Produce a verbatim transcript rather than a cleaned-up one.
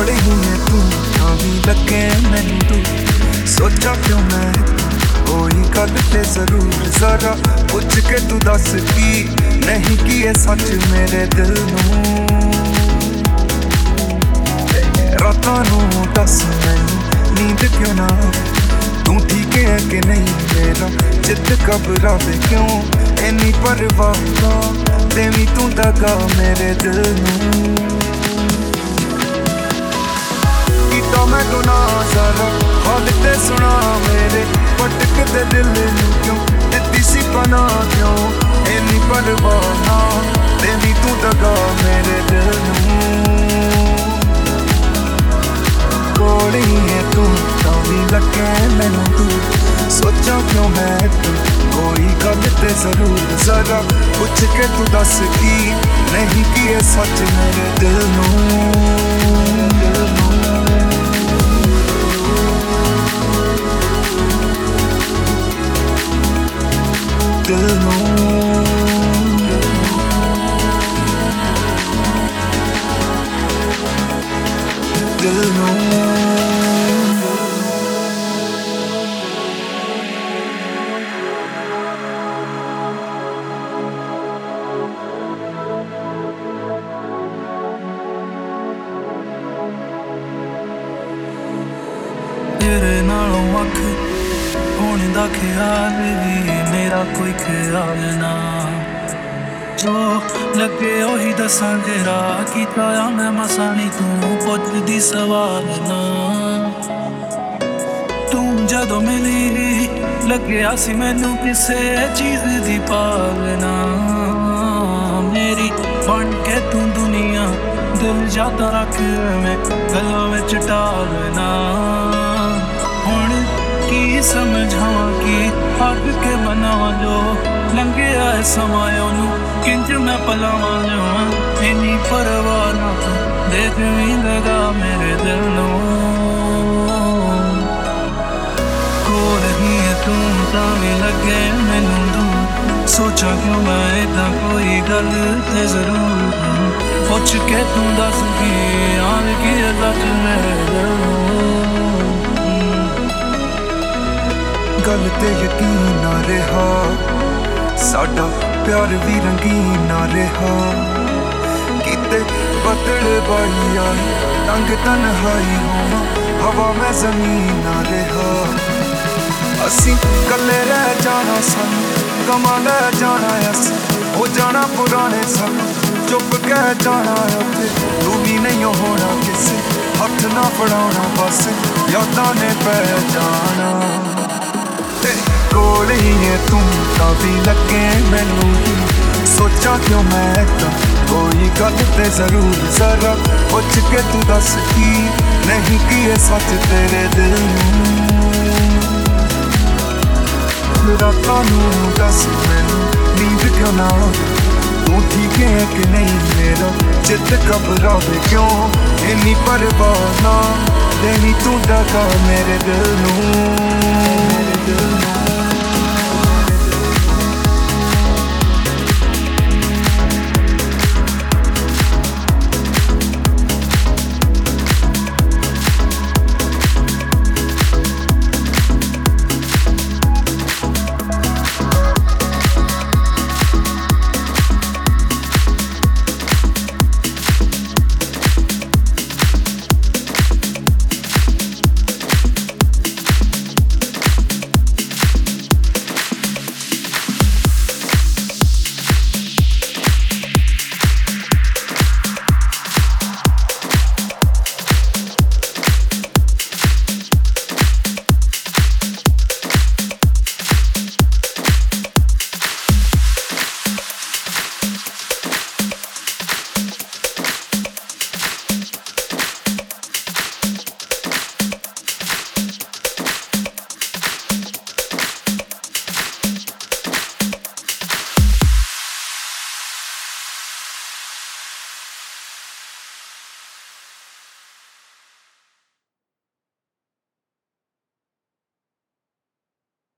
कोल ही है तू तां भी लगे मैनू तू सोचा क्यों मैं कोई गल ते जरूर जरा पुछ के तू दस की नहीं की है सच मेरे दिल नू रातां नू दस मैनू नींद क्यों ना तू ठीक है कि नहीं मेरा जिद घबरावे क्यों इन्नी परवाह देवी तू दगा मेरे दिल नू कीता मैं गुनाह जरा हाल ते सुना मेरे भटकदे दिल नू क्यों दित्ती सी पनाह क्यों इन्नी परवाह देवी तू दगा मेरे दिल नू कोल ही है तू तां भी लगे मैनू तू सोचा क्यों मैं तू कोई गल ते जरूर जरा पुछ के तू दस की नहीं की है सच मेरे दिल नू दिल नू दिल नू दिल नू तेरे नालों अख होने दा ख्याल भी मेरा कोई ख्याल ना जो लगे ओही दसांगे राह कीता आ मैं मसां नी तू पुछदी सवाल ना तू जदों मिली लग्या सी मैनू किसे चीज दी पालना मेरी बन के तू दुनिया दिल जाता रख मैं गलों विच टालना हुण की समझावां की हट के मनावां जो लंघिया है समां ओनू किंज मैं भुलावां जो इन्नी परवाह ना तू देख भी लगा मेरे दिल नू कोल ही है तू तां भी लगे मैनू तू सोचा क्यों मैं इदां कोई गल ते जरूर पुछ के तू दस की आन की सच मेरे दिल नू गल ते यकीन ना रहा साडा प्यार भी रंगीन ना रहा किते बदल बाई आई तंग तन्हाई होवां हवा में जमीन ना रहा असी कल्ले रह जाना सन गमां लै जाना असी हो जाना पुराने सन चुप कह जाना उत्थे तू भी नहीं होना किसे हथ ना फड़ाउणा बस यादां ने पै जाना कोल ही है तू तां भी लगे मैनू सोचा क्यों मैं तां कोई गल ते जरूर जरा पुछ के तू दस की नहीं की है सच तेरे दिल नू रातां नू दस मैनू नींद क्यों ना तू ठीक है कि नहीं मेरा जिद घबरावे क्यों इन्नी परवाह ना देनी तू दगा मेरे दिल नू मेरे दिल